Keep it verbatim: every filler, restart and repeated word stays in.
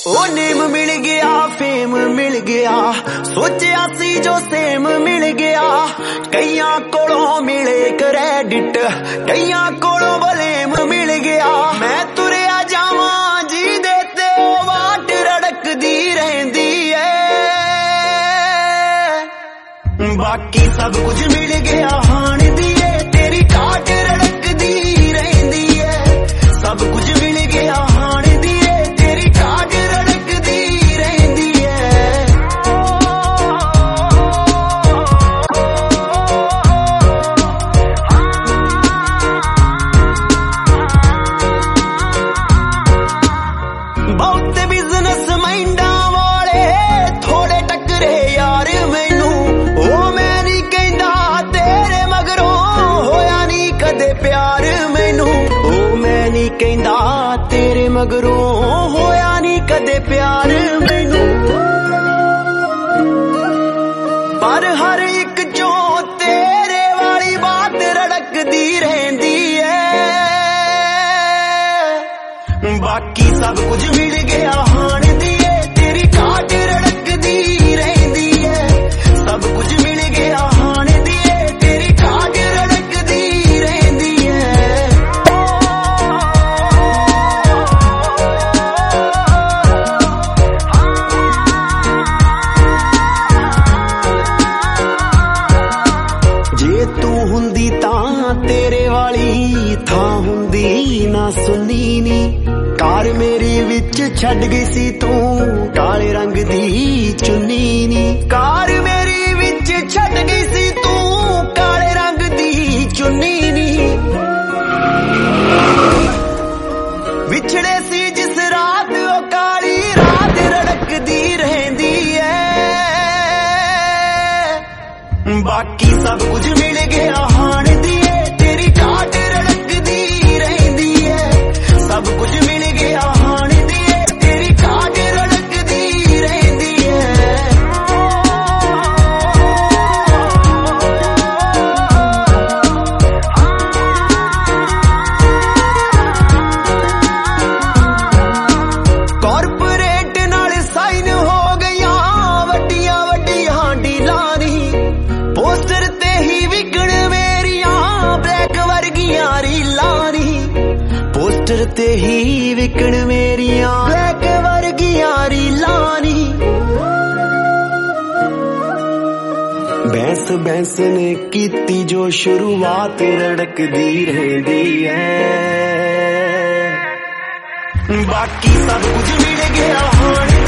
ओ name मिल गया, fame मिल गया, सोचा सी जो सेम मिल गया। कईयां कोलों मिले क्रेडिट, कईयां कोलों बलेम मिल गया। मैं तुरया जावा जी देते ओ वाट रड़कदी रहंदी है। बाकी सब कुछ मिल गया हाण दी है, तेरी काट रड़कदी रहंदी है। सब कुछ मिल गया हाण दी है, तेरी काट रड़कदी रहंदी है। बहुत बिजनेस माइंडा वाले थोड़े टकरे यार मैनू। ओ मैं नहीं कहंदा तेरे मगरों होया नहीं कदे प्यार मैनू। ओ मैं नहीं कहंदा तेरे मगरों होया नहीं कदे प्यार मैनू। पर हर एक चो तेरे वाली बात रड़कदी रहंदी है। बाकी सब कुछ मिल गया हाण दी है, तेरी काट रड़कदी रहंदी है। सब कुछ मिल गया हाण दी है, तेरी काट रड़कदी रहंदी है। जे तू हुंदी तां तेरे वाली थां हुंदी ना सुनी नी। कार मेरी विच छड़ गई सी तू काले रंग दी चुन्नी नी। कार मेरी विच छड़ गई सी तू काले रंग दी चुन्नी नी। विछड़े सी जिस रात ओ काली रात रड़कदी रहंदी है। बाकी सब कुछ मिल गया हाण दी है, तेरी काट रड़कदी रहंदी है। सब कुछ मिल गया हाण दी है, तेरी काट रड़कदी रहंदी है। कॉर्पोरेट नाल साइन हो गईयां वड्डियां वड्डियां डीलां नी। पोस्टर ते ही विकण मेरियां ब्लैक वर्गियां रीलां नी। पोस्टर ते ही विकण मेरियां ब्लैक वर्गियां रीलां नी। बैंस बैंस ने कीती जो शुरुआत रड़कदी रहंदी है। बाकी सब कुछ मिल गया हाण